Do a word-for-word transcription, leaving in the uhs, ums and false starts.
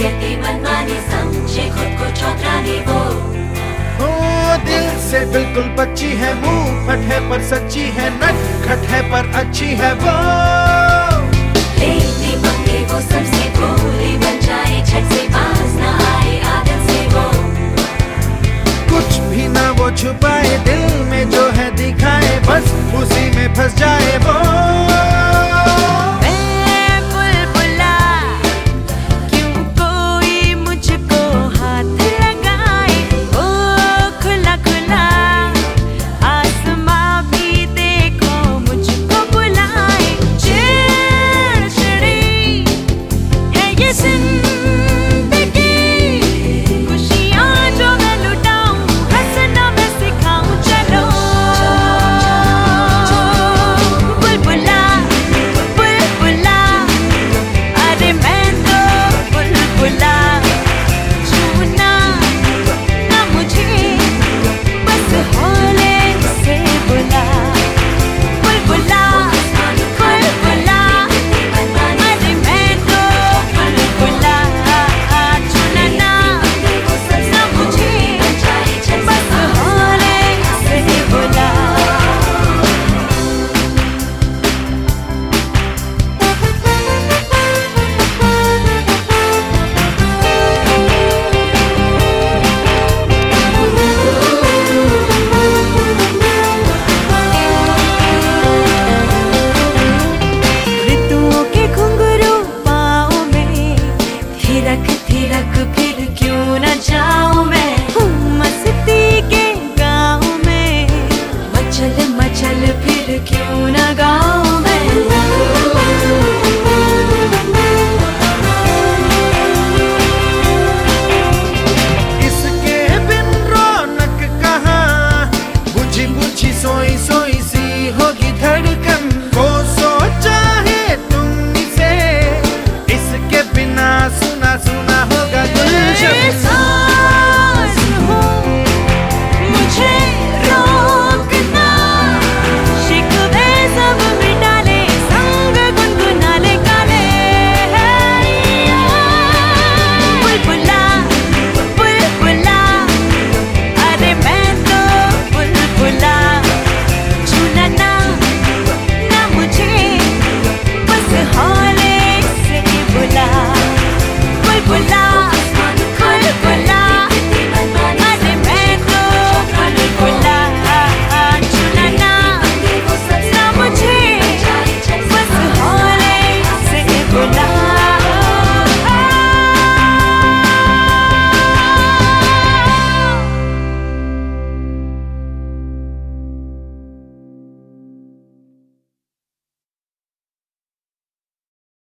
कहती मनमानी समझे खुद को चौधरानी वो। ओ दिल से बिल्कुल बच्ची है, मुंह फट है पर सच्ची है, नटखट है पर अच्छी है वो। लेती पंगे वो सबसे भोली बन जाए, झट से पास ना आए आदत से वो। कुछ भी ना वो छुपाए, दिल में जो है दिखाए, बस उसी में फंस जाए वो। थिरक फिर क्यों न जाऊं मैं, मस्ती के गाँव में। मचल मचल फिर क्यों न गाऊं।